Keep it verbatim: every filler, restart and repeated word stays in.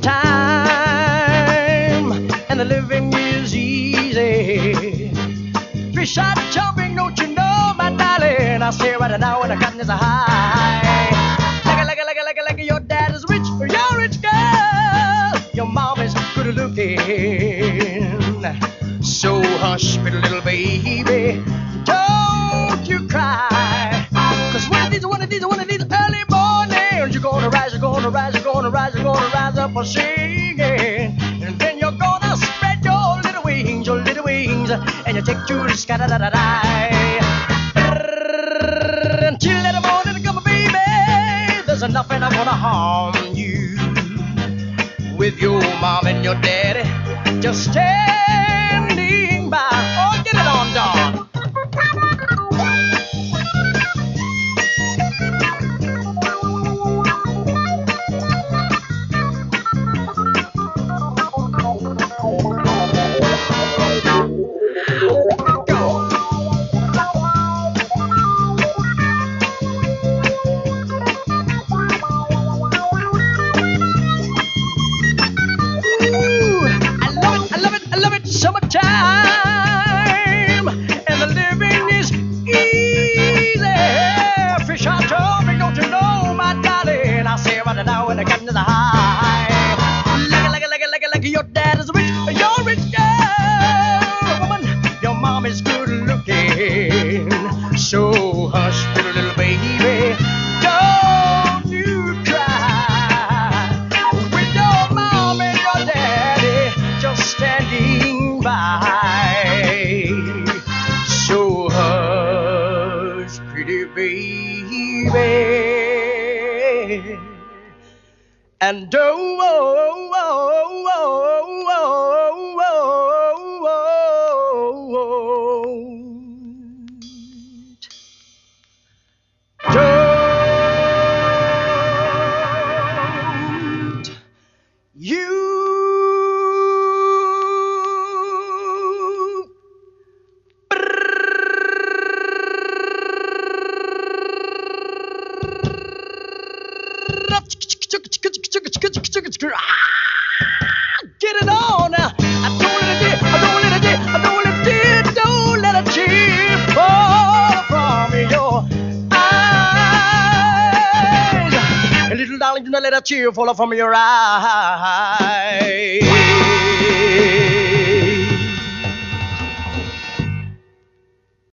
summertime and the living is easy. Fish are jumping, don't you know, my darling? I say right now when the cotton is high. Like a, like a, like a, like a, like a, your dad is rich, you're a rich girl. Your mom is good looking. So hush, pretty little baby, don't you cry. Cause one of these, one of these, one of these early mornings, you're gonna rise, you're gonna rise, you're gonna rise, you're gonna rise up a singing. And then you're gonna spread your little wings, your little wings, and you take to the sky, da da da da. Until that morning come, baby, there's nothing I'm gonna harm you. With your mom and your daddy just standing by. Oh, get it on, dog. Summertime and the living is easy. Fish are jumping, don't you know, my darling? I say right now when the cotton is high. Like it, like it, like it, like it, like it, your dad is rich, you're a rich girl. Woman, your mom is good looking. So hush, pretty little baby, don't you cry. With your mom and your daddy just standing by. So hush, pretty baby, and don't, oh, oh, oh, oh, oh, oh, don't you get it on now. I don't let it dip, I don't let it dip, I don't let it dip, don't let a tear fall from your eyes. And little darling, do not let a tear fall from your eyes.